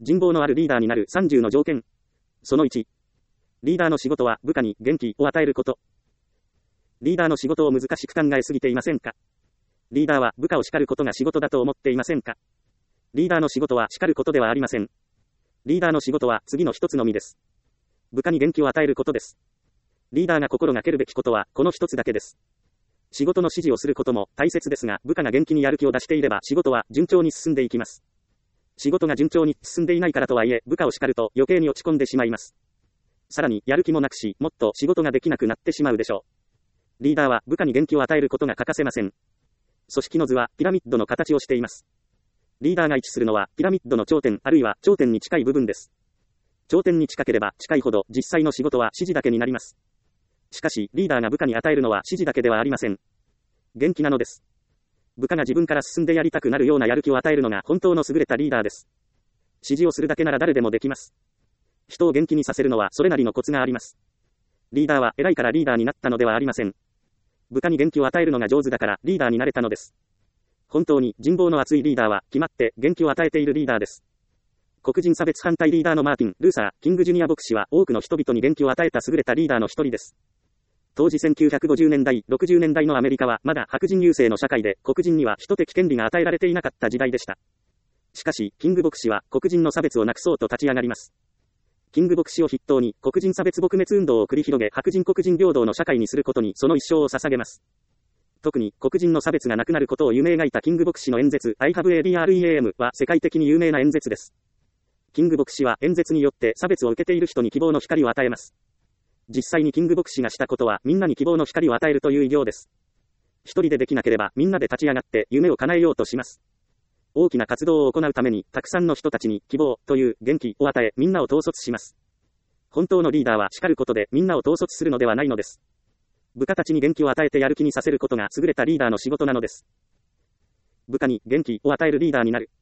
人望のあるリーダーになる30の条件。その1。リーダーの仕事は部下に元気を与えること。リーダーの仕事を難しく考えすぎていませんか？リーダーは部下を叱ることが仕事だと思っていませんか？リーダーの仕事は叱ることではありません。リーダーの仕事は次の一つのみです。部下に元気を与えることです。リーダーが心がけるべきことはこの一つだけです。仕事の指示をすることも大切ですが、部下が元気にやる気を出していれば仕事は順調に進んでいきます。仕事が順調に進んでいないからとはいえ、部下を叱ると余計に落ち込んでしまいます。さらにやる気もなくし、もっと仕事ができなくなってしまうでしょう。リーダーは部下に元気を与えることが欠かせません。組織の図はピラミッドの形をしています。リーダーが位置するのはピラミッドの頂点あるいは頂点に近い部分です。頂点に近ければ近いほど実際の仕事は指示だけになります。しかし、リーダーが部下に与えるのは指示だけではありません。元気なのです。部下が自分から進んでやりたくなるようなやる気を与えるのが本当の優れたリーダーです。指示をするだけなら誰でもできます。人を元気にさせるのはそれなりのコツがあります。リーダーは偉いからリーダーになったのではありません。部下に元気を与えるのが上手だからリーダーになれたのです。本当に人望の厚いリーダーは決まって元気を与えているリーダーです。黒人差別反対リーダーのマーティン・ルーサー・キングジュニア牧師は多くの人々に元気を与えた優れたリーダーの一人です。当時1950年代、60年代のアメリカはまだ白人優勢の社会で黒人には人的権利が与えられていなかった時代でした。しかし、キング牧師は黒人の差別をなくそうと立ち上がります。キング牧師を筆頭に黒人差別撲滅運動を繰り広げ白人黒人平等の社会にすることにその一生を捧げます。特に黒人の差別がなくなることを夢描いたキング牧師の演説 I have a DREAM は世界的に有名な演説です。キング牧師は演説によって差別を受けている人に希望の光を与えます。実際にキング牧師がしたことはみんなに希望の光を与えるという偉業です。一人でできなければみんなで立ち上がって夢を叶えようとします。大きな活動を行うためにたくさんの人たちに希望という元気を与えみんなを統率します。本当のリーダーは叱ることでみんなを統率するのではないのです。部下たちに元気を与えてやる気にさせることが優れたリーダーの仕事なのです。部下に元気を与えるリーダーになる。